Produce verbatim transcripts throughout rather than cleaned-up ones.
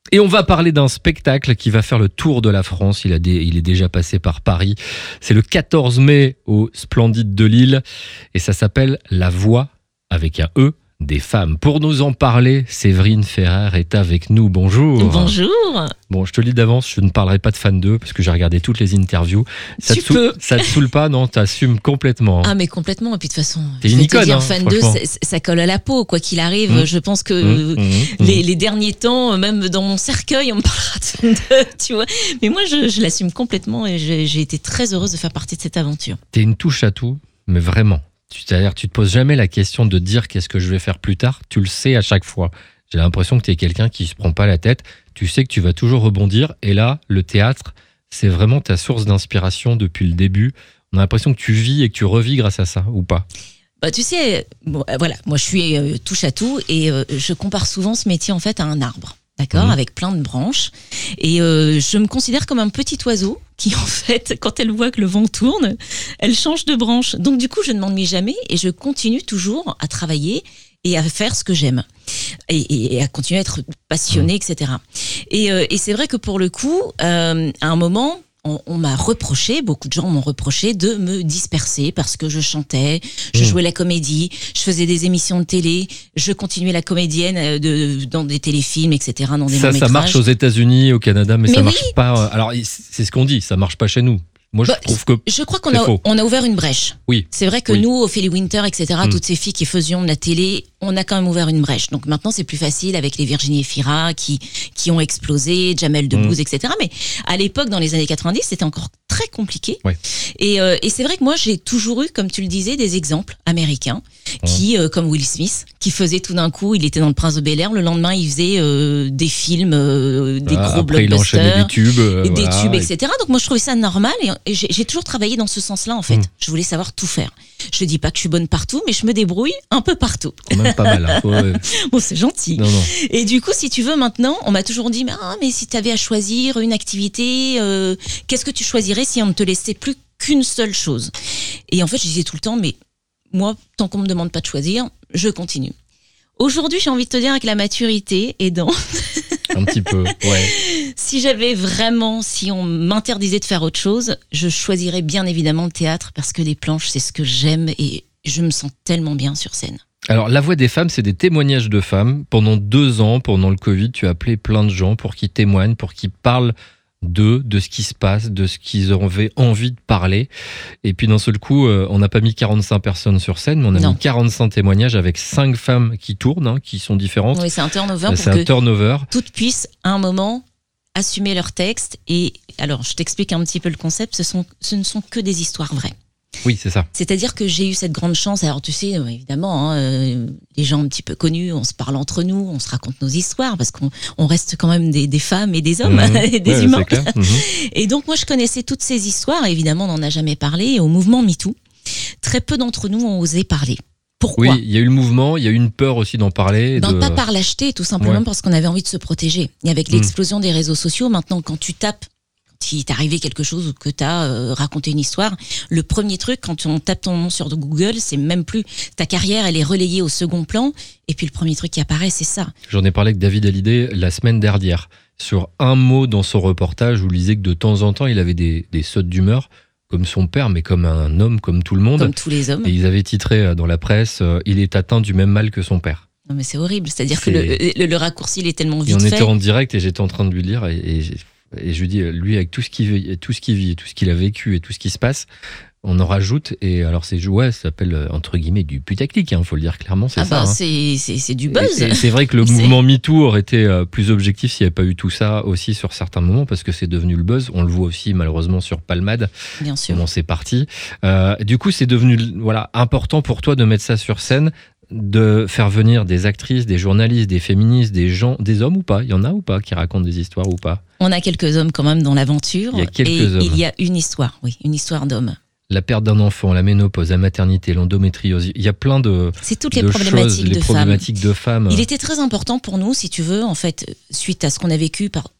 Et on va parler d'un spectacle qui va faire le tour de la France. Il, a des, il est déjà passé par Paris. C'est le quatorze mai au Splendide de Lille. Et ça s'appelle La Voix, avec un E, des femmes. Pour nous en parler, Séverine Ferrer est avec nous. Bonjour. Bonjour. Bon, je te le dis d'avance, je ne parlerai pas de Fan deux parce que j'ai regardé toutes les interviews. Ça tu te peux. Sou- ça te saoule pas, non? T'assumes complètement. Ah mais complètement. Et puis de toute façon, T'es je une vais icône, te dire, hein, Fan deux, franchement. ça, ça colle à la peau, quoi qu'il arrive. Mmh. Je pense que Mmh, mmh, mmh. les, les derniers temps, même dans mon cercueil, on me parlera de Fan deux, tu vois. Mais moi, je, je l'assume complètement et j'ai, j'ai été très heureuse de faire partie de cette aventure. T'es une touche à tout, mais vraiment. C'est-à-dire, tu te poses jamais la question de dire qu'est-ce que je vais faire plus tard. Tu le sais à chaque fois. J'ai l'impression que tu es quelqu'un qui se prend pas la tête. Tu sais que tu vas toujours rebondir. Et là, le théâtre, c'est vraiment ta source d'inspiration depuis le début. On a l'impression que tu vis et que tu revis grâce à ça, ou pas? Bah, tu sais, bon, euh, voilà, moi je suis euh, touche à tout et euh, je compare souvent ce métier en fait à un arbre. D'accord, Mmh. avec plein de branches. Et euh, je me considère comme un petit oiseau qui, en fait, quand elle voit que le vent tourne, elle change de branche. Donc, du coup, je ne m'ennuie jamais et je continue toujours à travailler et à faire ce que j'aime. Et, et, et à continuer à être passionnée, mmh. et cetera. Et, euh, et c'est vrai que pour le coup, euh, à un moment... On, on m'a reproché, beaucoup de gens m'ont reproché de me disperser parce que je chantais, je Mmh. jouais la comédie, je faisais des émissions de télé, je continuais la comédienne de, dans des téléfilms, et cetera, dans des Ça, longs-métrages. ça marche aux États-Unis, au Canada, mais, Mais ça oui. marche pas. Alors, c'est ce qu'on dit, ça marche pas chez nous. Moi, je Bah, trouve que. Je crois qu'on c'est a, faux. on a ouvert une brèche. Oui. C'est vrai que Oui. nous, Ophélie Winter, et cetera, Mm. toutes ces filles qui faisions de la télé, on a quand même ouvert une brèche. Donc maintenant, c'est plus facile avec les Virginie Efira qui, qui ont explosé, Jamel Debbouze, Mm. et cetera. Mais à l'époque, dans les années quatre-vingt-dix, c'était encore très compliqué. Ouais. Et, euh, et c'est vrai que moi, j'ai toujours eu, comme tu le disais, des exemples américains qui, euh, comme Will Smith, qui faisait tout d'un coup, il était dans Le Prince de Bel-Air, le lendemain, il faisait euh, des films, euh, des Ah, gros après, il enchaînait blockbusters. des tubes. euh, Et des voilà, tubes, et- et cetera. Donc moi je trouvais ça normal et, et j'ai, j'ai toujours travaillé dans ce sens-là en fait. Mm. Je voulais savoir tout faire. Je dis pas que je suis bonne partout, mais je me débrouille un peu partout. Quand même pas mal. Hein. Ouais. Bon, c'est gentil. Non, non. Et du coup, si tu veux maintenant, on m'a toujours dit, mais, ah, mais si tu avais à choisir une activité, euh, qu'est-ce que tu choisirais si on ne te laissait plus qu'une seule chose? Et en fait, je disais tout le temps, mais moi, tant qu'on me demande pas de choisir, je continue. Aujourd'hui, j'ai envie de te dire avec la maturité et dans Un petit peu, ouais. si j'avais vraiment, si on m'interdisait de faire autre chose, je choisirais bien évidemment le théâtre parce que les planches, c'est ce que j'aime et je me sens tellement bien sur scène. Alors, La Voix des femmes, c'est des témoignages de femmes. Pendant deux ans, pendant le Covid, tu as appelé plein de gens pour qu'ils témoignent, pour qu'ils parlent d'eux, de ce qui se passe, de ce qu'ils avaient envie de parler. Et puis d'un seul coup, euh, on n'a pas mis quarante-cinq personnes sur scène, mais on a Non. mis quarante-cinq témoignages avec cinq femmes qui tournent, hein, qui sont différentes. Oui, c'est un turnover Euh, pour c'est un que turnover. toutes puissent à un moment assumer leur texte. Et alors, je t'explique un petit peu le concept. Ce sont, ce ne sont que des histoires vraies. Oui, c'est ça. C'est-à-dire que j'ai eu cette grande chance. Alors, tu sais, euh, évidemment, hein, euh, les gens un petit peu connus, on se parle entre nous, on se raconte nos histoires parce qu'on on reste quand même des, des femmes et des hommes, Mhm. et des Ouais, humains. c'est clair. Mhm. Et donc, moi, je connaissais toutes ces histoires. Évidemment, on n'en a jamais parlé. Et au mouvement MeToo, très peu d'entre nous ont osé parler. Pourquoi? Oui, il y a eu le mouvement, il y a eu une peur aussi d'en parler. et Ben, de... pas par lâcheté, tout simplement Ouais. parce qu'on avait envie de se protéger. Et avec Mm. l'explosion des réseaux sociaux, maintenant, quand tu tapes, quand il t'est arrivé quelque chose ou que tu as euh, raconté une histoire, le premier truc, quand on tape ton nom sur Google, c'est même plus ta carrière, elle est relayée au second plan. Et puis le premier truc qui apparaît, c'est ça. J'en ai parlé avec David Hallyday la semaine dernière sur un mot dans son reportage où il disait que de temps en temps, il avait des, des sautes d'humeur, comme son père, mais comme un homme, comme tout le monde. Comme tous les hommes. Et ils avaient titré dans la presse euh, « Il est atteint du même mal que son père Non, mais c'est horrible. C'est-à-dire C'est- que le, le, le raccourci, il est tellement ». Et vite on fait. était en direct et j'étais en train de lui dire, et, et, j'ai- et je lui dis, lui, avec tout ce qu'il vit, tout ce qu'il vit, tout ce qu'il a vécu et tout ce qui se passe, on en rajoute. Et alors, c'est ouais, ça s'appelle, euh, entre guillemets, du putaclic, il hein, faut le dire clairement, c'est Ah ça. bah, hein. c'est, c'est, c'est du buzz. Et- et c'est vrai que le C'est- mouvement MeToo aurait été euh, plus objectif s'il n'y avait pas eu tout ça aussi sur certains moments, parce que c'est devenu le buzz. On le voit aussi malheureusement sur Palmade, Bien sûr. comment c'est parti. Euh, du coup, c'est devenu voilà, important pour toi de mettre ça sur scène, de faire venir des actrices, des journalistes, des féministes, des gens, des hommes ou pas? Il y en a ou pas qui racontent des histoires ou pas? On a quelques hommes quand même dans l'aventure. Il y a quelques et hommes. il y a une histoire, oui, une histoire d'hommes. La perte d'un enfant, la ménopause, la maternité, l'endométriose, il y a plein de, C'est toutes les de problématiques choses, les de problématiques femmes. de femmes. Il était très important pour nous, si tu veux, en fait, suite à ce qu'on a vécu par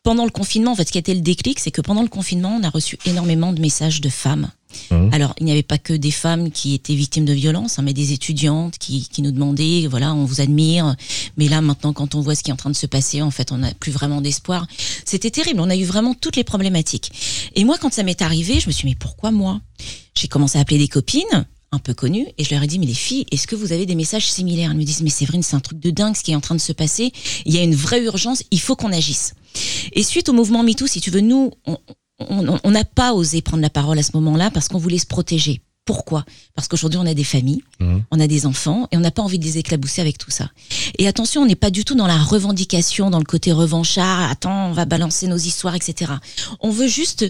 pendant le confinement, en fait, ce qui a été le déclic, c'est que pendant le confinement, on a reçu énormément de messages de femmes. Mmh. Alors, il n'y avait pas que des femmes qui étaient victimes de violences, hein, mais des étudiantes qui, qui nous demandaient, voilà, on vous admire, mais là, maintenant, quand on voit ce qui est en train de se passer, en fait, on n'a plus vraiment d'espoir. C'était terrible, on a eu vraiment toutes les problématiques. Et moi, quand ça m'est arrivé, je me suis dit, mais pourquoi moi ? J'ai commencé à appeler des copines, un peu connues, et je leur ai dit, mais les filles, est-ce que vous avez des messages similaires ? Elles me disent, mais Séverine, c'est un truc de dingue ce qui est en train de se passer, il y a une vraie urgence, il faut qu'on agisse. Et suite au mouvement MeToo, si tu veux, nous, on on n'a pas osé prendre la parole à ce moment-là parce qu'on voulait se protéger. Pourquoi ? Parce qu'aujourd'hui, on a des familles, mmh. on a des enfants et on n'a pas envie de les éclabousser avec tout ça. Et attention, on n'est pas du tout dans la revendication, dans le côté revanchard, attends, on va balancer nos histoires, et cetera. On veut juste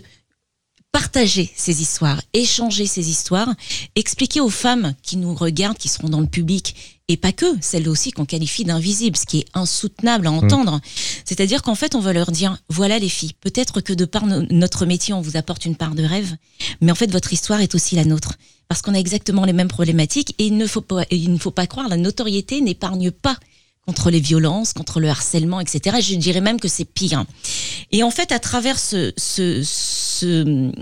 partager ces histoires, échanger ces histoires, expliquer aux femmes qui nous regardent, qui seront dans le public, et pas que, celles aussi qu'on qualifie d'invisibles, ce qui est insoutenable à entendre. Mmh. C'est-à-dire qu'en fait, on va leur dire, voilà les filles, peut-être que de par no- notre métier, on vous apporte une part de rêve, mais en fait, votre histoire est aussi la nôtre. Parce qu'on a exactement les mêmes problématiques, et il ne faut pas, il ne faut pas croire, la notoriété n'épargne pas contre les violences, contre le harcèlement, et cetera. Je dirais même que c'est pire. Et en fait, à travers ce, ce, ce,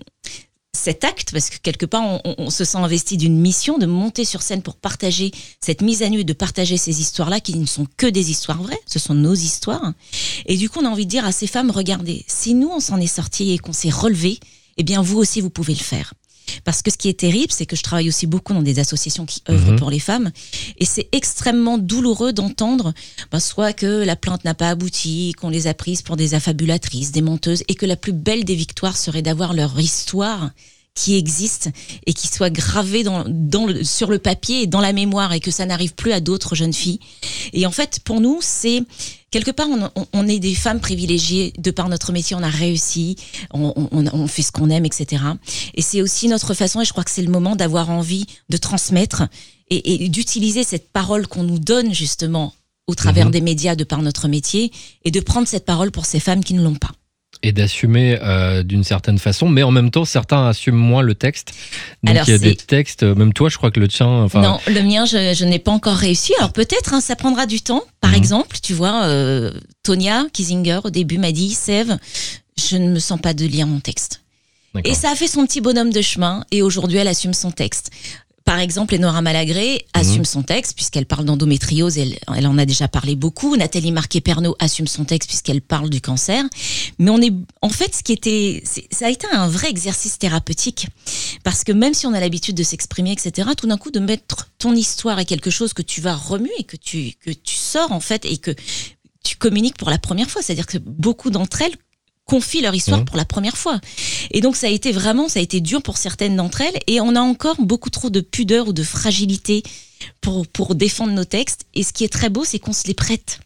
cet acte, parce que quelque part, on, on se sent investi d'une mission de monter sur scène pour partager cette mise à nu, de partager ces histoires-là qui ne sont que des histoires vraies, ce sont nos histoires. Et du coup, on a envie de dire à ces femmes, regardez, si nous, on s'en est sortis et qu'on s'est relevés, eh bien, vous aussi, vous pouvez le faire. Parce que ce qui est terrible, c'est que je travaille aussi beaucoup dans des associations qui œuvrent mmh. pour les femmes, et c'est extrêmement douloureux d'entendre bah, soit que la plainte n'a pas abouti, qu'on les a prises pour des affabulatrices, des menteuses, et que la plus belle des victoires serait d'avoir leur histoire qui existe et qui soit gravée dans, dans le, sur le papier et dans la mémoire, et que ça n'arrive plus à d'autres jeunes filles. Et en fait, pour nous, c'est quelque part, on, on, on est des femmes privilégiées de par notre métier, on a réussi, on, on, on fait ce qu'on aime, et cetera. Et c'est aussi notre façon, et je crois que c'est le moment d'avoir envie de transmettre et, et d'utiliser cette parole qu'on nous donne justement au travers mmh. des médias de par notre métier, et de prendre cette parole pour ces femmes qui ne l'ont pas. Et d'assumer euh, d'une certaine façon, mais en même temps, certains assument moins le texte. Donc Alors, il y a c'est... des textes, même toi, je crois que le tien... Enfin... Non, le mien, je, je n'ai pas encore réussi. Alors peut-être, hein, ça prendra du temps. Par mmh. exemple, tu vois, euh, Tonia Kiesinger, au début, m'a dit, Sève, je ne me sens pas de lire mon texte. D'accord. Et ça a fait son petit bonhomme de chemin, et aujourd'hui, elle assume son texte. Par exemple, Enora Malagré assume mmh. son texte puisqu'elle parle d'endométriose, elle, elle en a déjà parlé beaucoup. Nathalie Marquet-Pernot assume son texte puisqu'elle parle du cancer. Mais on est, en fait, ce qui était, c'est, ça a été un vrai exercice thérapeutique, parce que même si on a l'habitude de s'exprimer, et cetera, tout d'un coup, de mettre ton histoire et quelque chose que tu vas remuer, et que tu, que tu sors, en fait, et que tu communiques pour la première fois. C'est-à-dire que beaucoup d'entre elles confient leur histoire mmh. pour la première fois. Et donc ça a été vraiment, ça a été dur pour certaines d'entre elles, et on a encore beaucoup trop de pudeur ou de fragilité pour, pour défendre nos textes. Et ce qui est très beau, c'est qu'on se les prête.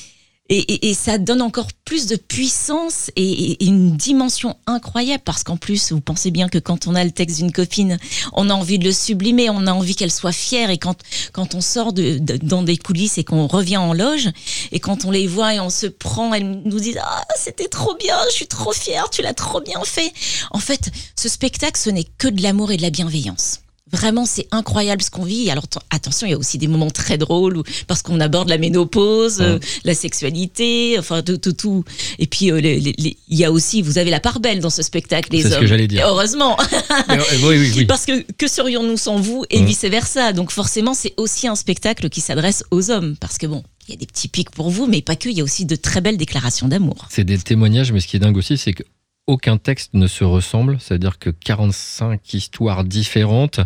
Et, et, et ça donne encore plus de puissance et, et une dimension incroyable, parce qu'en plus, vous pensez bien que quand on a le texte d'une copine, on a envie de le sublimer, on a envie qu'elle soit fière, et quand, quand on sort de, de, dans des coulisses et qu'on revient en loge, et quand on les voit et on se prend, elles nous disent « Ah, c'était trop bien, je suis trop fière, tu l'as trop bien fait ». En fait, ce spectacle, ce n'est que de l'amour et de la bienveillance. Vraiment, c'est incroyable ce qu'on vit. Alors, t- attention, il y a aussi des moments très drôles où, parce qu'on aborde la ménopause, mmh. euh, la sexualité, enfin, tout, tout, tout. Et puis, euh, les, les, les, il y a aussi, vous avez la part belle dans ce spectacle, les c'est hommes. C'est ce que j'allais dire. Heureusement. Mais, oui, oui, oui. Parce que, que serions-nous sans vous, et mmh. vice-versa. Donc, forcément, c'est aussi un spectacle qui s'adresse aux hommes. Parce que bon, il y a des petits pics pour vous, mais pas que, il y a aussi de très belles déclarations d'amour. C'est des témoignages, mais ce qui est dingue aussi, c'est que aucun texte ne se ressemble. C'est-à-dire que quarante-cinq histoires différentes.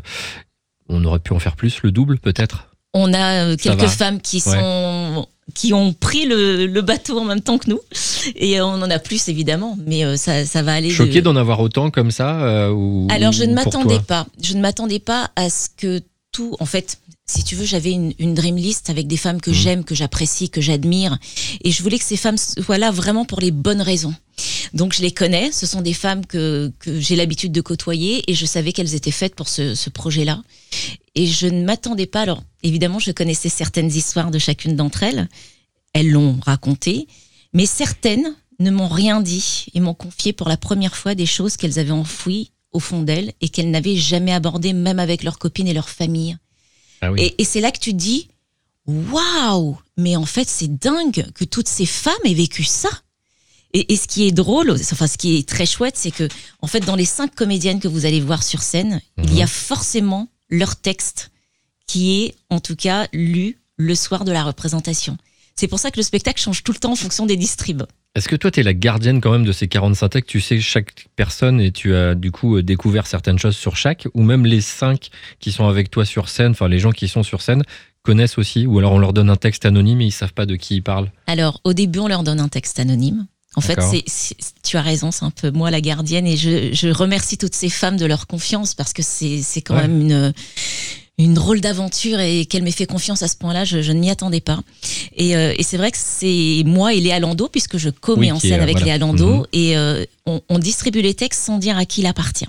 On aurait pu en faire plus, le double peut-être. On a euh, quelques femmes qui sont ouais. qui ont pris le, le bateau en même temps que nous, et on en a plus évidemment, mais euh, ça, ça va aller. Choqué de... d'en avoir autant comme ça euh, ou, Alors je ne m'attendais toi pas. Je ne m'attendais pas à ce que tout, en fait, si tu veux, j'avais une, une dream list avec des femmes que mmh. j'aime, que j'apprécie, que j'admire, et je voulais que ces femmes soient là vraiment pour les bonnes raisons. Donc je les connais, ce sont des femmes que, que j'ai l'habitude de côtoyer, et je savais qu'elles étaient faites pour ce, ce projet-là. Et je ne m'attendais pas, alors évidemment je connaissais certaines histoires de chacune d'entre elles, elles l'ont raconté, mais certaines ne m'ont rien dit et m'ont confié pour la première fois des choses qu'elles avaient enfouies au fond d'elles et qu'elles n'avaient jamais abordées, même avec leurs copines et leurs familles. Ah oui. et, et c'est là que tu te dis, waouh, mais en fait c'est dingue que toutes ces femmes aient vécu ça. Et, et ce qui est drôle, enfin ce qui est très chouette, c'est que en fait dans les cinq comédiennes que vous allez voir sur scène, mmh. il y a forcément leur texte qui est en tout cas lu le soir de la représentation. C'est pour ça que le spectacle change tout le temps en fonction des distribs. Est-ce que toi, tu es la gardienne quand même de ces quarante-cinq textes? Tu sais chaque personne et tu as du coup découvert certaines choses sur chaque, ou même les cinq qui sont avec toi sur scène, enfin les gens qui sont sur scène, connaissent aussi? Ou alors on leur donne un texte anonyme et ils ne savent pas de qui ils parlent? Alors au début, on leur donne un texte anonyme. En fait, c'est, c'est, tu as raison, c'est un peu moi la gardienne et je, je remercie toutes ces femmes de leur confiance parce que c'est, c'est quand ouais. même une... une drôle d'aventure et qu'elle m'ait fait confiance à ce point-là, je, je ne m'y attendais pas. Et, euh, et c'est vrai que c'est moi et Léa Landau, puisque je commets oui, en scène est, avec voilà. Léa Landau, mmh. et euh, on, on distribue les textes sans dire à qui il appartient.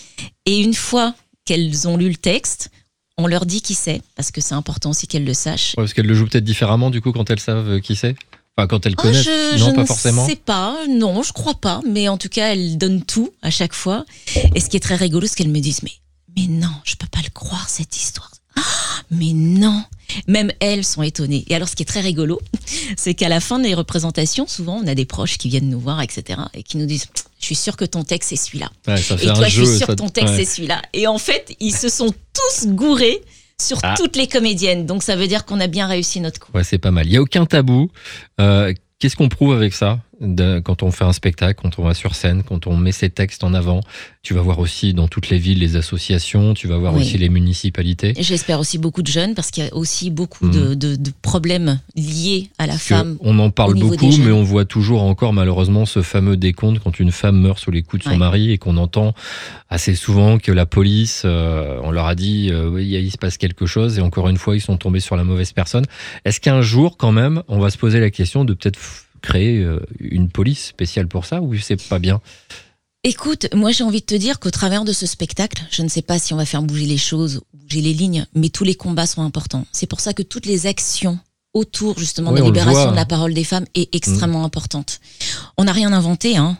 Et une fois qu'elles ont lu le texte, on leur dit qui c'est, parce que c'est important aussi qu'elles le sachent. Ouais, parce qu'elles le jouent peut-être différemment du coup quand elles savent qui c'est. Enfin, quand elles connaissent, oh, je, non, je pas forcément. Je ne sais pas, non, je crois pas, mais en tout cas, elles donnent tout à chaque fois. Et ce qui est très rigolo, c'est qu'elles me disent, mais, mais non, je peux pas le croire cette histoire. Ah, mais non, même elles sont étonnées. Et alors, ce qui est très rigolo, c'est qu'à la fin des représentations, souvent, on a des proches qui viennent nous voir, et cetera, et qui nous disent, je suis sûre que ton texte c'est celui-là. Ouais, ça fait et un toi, jeu, je suis sûre ça... que ton texte ouais. c'est celui-là. Et en fait, ils se sont tous gourés sur ah. toutes les comédiennes. Donc, ça veut dire qu'on a bien réussi notre coup. Ouais, c'est pas mal. Il n'y a aucun tabou. Euh, qu'est-ce qu'on prouve avec ça de, quand on fait un spectacle, quand on va sur scène, quand on met ses textes en avant? Tu vas voir aussi dans toutes les villes les associations, tu vas voir oui. aussi les municipalités. Et j'espère aussi beaucoup de jeunes parce qu'il y a aussi beaucoup mmh. de, de, de problèmes liés à la parce femme. On en parle beaucoup, mais on voit toujours encore malheureusement ce fameux décompte quand une femme meurt sous les coups de son ouais. mari et qu'on entend assez souvent que la police, euh, on leur a dit euh, oui, il se passe quelque chose et encore une fois ils sont tombés sur la mauvaise personne. Est-ce qu'un jour quand même on va se poser la question de peut-être créer une police spéciale pour ça ou c'est pas bien? Écoute, moi j'ai envie de te dire qu'au travers de ce spectacle, je ne sais pas si on va faire bouger les choses, bouger les lignes, mais tous les combats sont importants. C'est pour ça que toutes les actions autour justement oui, de la libération de la parole des femmes est extrêmement mmh. importante. On n'a rien inventé, hein.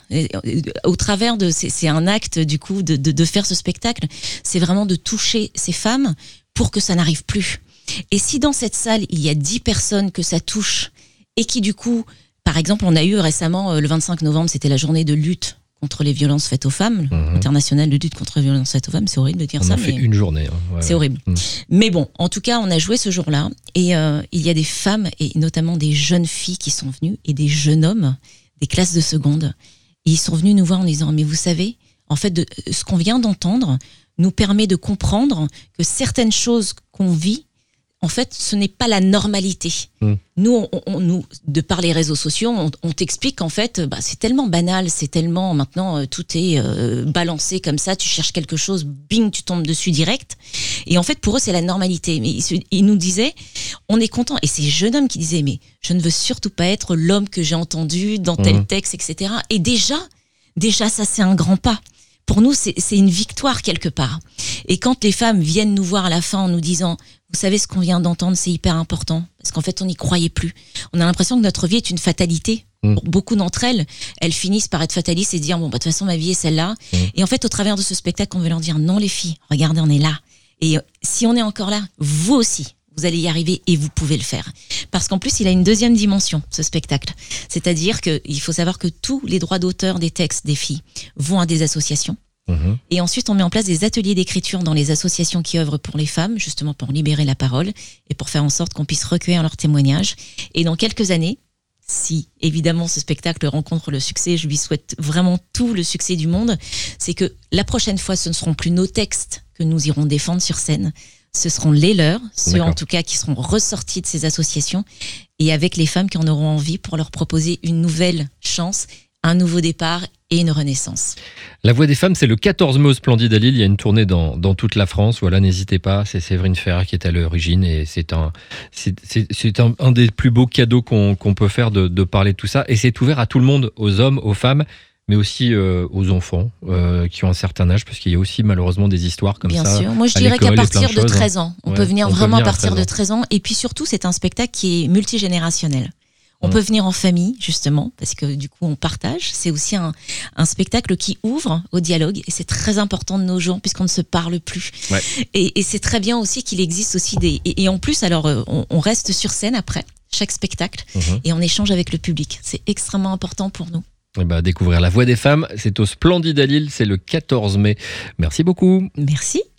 Au travers de, c'est, c'est un acte du coup de, de, de faire ce spectacle, c'est vraiment de toucher ces femmes pour que ça n'arrive plus. Et si dans cette salle il y a dix personnes que ça touche et qui du coup, par exemple, on a eu récemment, le vingt-cinq novembre, c'était la journée de lutte contre les violences faites aux femmes, mmh. internationale de lutte contre les violences faites aux femmes, c'est horrible de dire on ça. On a fait mais une journée. Hein. Ouais, c'est horrible. Mmh. Mais bon, en tout cas, on a joué ce jour-là et euh, il y a des femmes et notamment des jeunes filles qui sont venues et des jeunes hommes, des classes de seconde. Et ils sont venus nous voir en disant, mais vous savez, en fait, de, ce qu'on vient d'entendre nous permet de comprendre que certaines choses qu'on vit, en fait, ce n'est pas la normalité. Mmh. Nous, on, on, nous, de par les réseaux sociaux, on, on t'explique qu'en fait, bah, c'est tellement banal, c'est tellement maintenant euh, tout est euh, balancé comme ça. Tu cherches quelque chose, bing, tu tombes dessus direct. Et en fait, pour eux, c'est la normalité. Mais ils, ils nous disaient, on est content. Et c'est ces jeunes hommes qui disaient, mais je ne veux surtout pas être l'homme que j'ai entendu dans tel mmh. texte, et cetera. Et déjà, déjà, ça c'est un grand pas. Pour nous, c'est, c'est une victoire quelque part. Et quand les femmes viennent nous voir à la fin en nous disant, vous savez, ce qu'on vient d'entendre, c'est hyper important. Parce qu'en fait, on n'y croyait plus. On a l'impression que notre vie est une fatalité. Mmh. Pour beaucoup d'entre elles, elles finissent par être fatalistes et dire, bon, bah, de toute façon, ma vie est celle-là. Mmh. Et en fait, au travers de ce spectacle, on veut leur dire, non, les filles, regardez, on est là. Et si on est encore là, vous aussi, vous allez y arriver et vous pouvez le faire. Parce qu'en plus, il a une deuxième dimension, ce spectacle. C'est-à-dire qu'il faut savoir que tous les droits d'auteur des textes des filles vont à des associations. Mmh. Et ensuite, on met en place des ateliers d'écriture dans les associations qui œuvrent pour les femmes, justement pour libérer la parole et pour faire en sorte qu'on puisse recueillir leurs témoignages. Et dans quelques années, si évidemment ce spectacle rencontre le succès, je lui souhaite vraiment tout le succès du monde, c'est que la prochaine fois, ce ne seront plus nos textes que nous irons défendre sur scène, ce seront les leurs, ceux D'accord. en tout cas qui seront ressortis de ces associations et avec les femmes qui en auront envie pour leur proposer une nouvelle chance, un nouveau départ et une renaissance. La Voix des femmes, c'est le quatorze mai au Splendide à Lille. Il y a une tournée dans, dans toute la France. Voilà, n'hésitez pas. C'est Séverine Ferrer qui est à l'origine et c'est un, c'est, c'est, c'est un, un des plus beaux cadeaux qu'on, qu'on peut faire de, de parler de tout ça. Et c'est ouvert à tout le monde, aux hommes, aux femmes, mais aussi euh, aux enfants euh, qui ont un certain âge, parce qu'il y a aussi malheureusement des histoires comme Bien ça. Bien sûr. Moi, je dirais qu'à partir de treize ans, on ouais, peut venir on vraiment peut venir à partir de treize ans. Et puis surtout, c'est un spectacle qui est multigénérationnel. On mmh. peut venir en famille, justement, parce que du coup, on partage. C'est aussi un, un spectacle qui ouvre au dialogue. Et c'est très important de nos jours, puisqu'on ne se parle plus. Ouais. Et, et c'est très bien aussi qu'il existe aussi des... Et, et en plus, alors, on, on reste sur scène après chaque spectacle. Mmh. Et on échange avec le public. C'est extrêmement important pour nous. Eh ben, découvrir La Voix des femmes, c'est au Splendide à Lille, c'est le quatorze mai. Merci beaucoup. Merci.